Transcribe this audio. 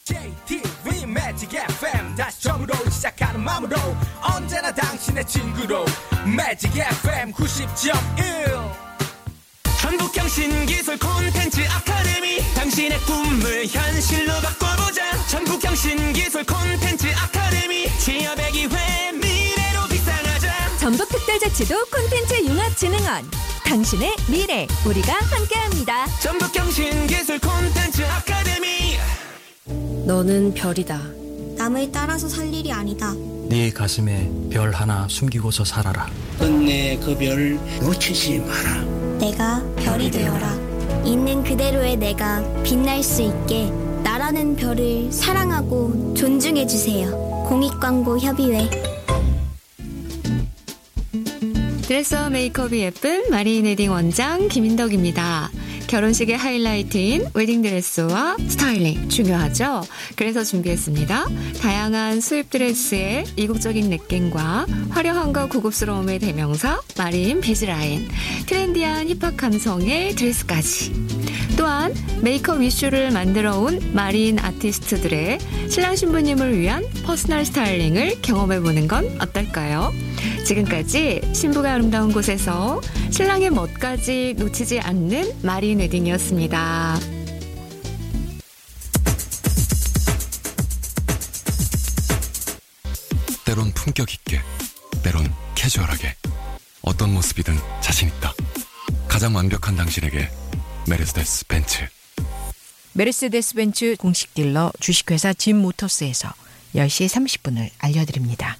JTV Magic FM 다시 처음으로 시작하는 마음으로 언제나 당신의 친구로 Magic FM 90.1 전북형 신기술 콘텐츠 아카데미 당신의 꿈을 현실로 바꿔보자. 전북형 신기술 콘텐츠 아카데미 취업의 기회 미래로 비상하자. 전북특별자치도 콘텐츠융합진흥원 당신의 미래 우리가 함께합니다. 전북형 신기술 콘텐츠 아카데미. 너는 별이다. 남을 따라서 살 일이 아니다. 네 가슴에 별 하나 숨기고서 살아라. 끝내 그 별 놓치지 마라. 내가 별이 되어라. 있는 그대로의 내가 빛날 수 있게 나라는 별을 사랑하고 존중해주세요. 공익광고협의회. 드레서 메이크업이 예쁜 마린 웨딩 원장 김인덕입니다. 결혼식의 하이라이트인 웨딩드레스와 스타일링 중요하죠? 그래서 준비했습니다. 다양한 수입 드레스의 이국적인 느낌과 화려함과 고급스러움의 대명사 마린 비즈라인, 트렌디한 힙합 감성의 드레스까지. 또한 메이크업 이슈를 만들어온 마린 아티스트들의 신랑 신부님을 위한 퍼스널 스타일링을 경험해보는 건 어떨까요? 지금까지 신부가 아름다운 곳에서 신랑의 멋까지 놓치지 않는 마린 웨딩이었습니다. 때론 품격 있게, 때론 캐주얼하게, 어떤 모습이든 자신 있다. 가장 완벽한 당신에게 메르세데스 벤츠. 메르세데스 벤츠 공식 딜러 주식회사 진모터스에서 10시 30분을 알려드립니다.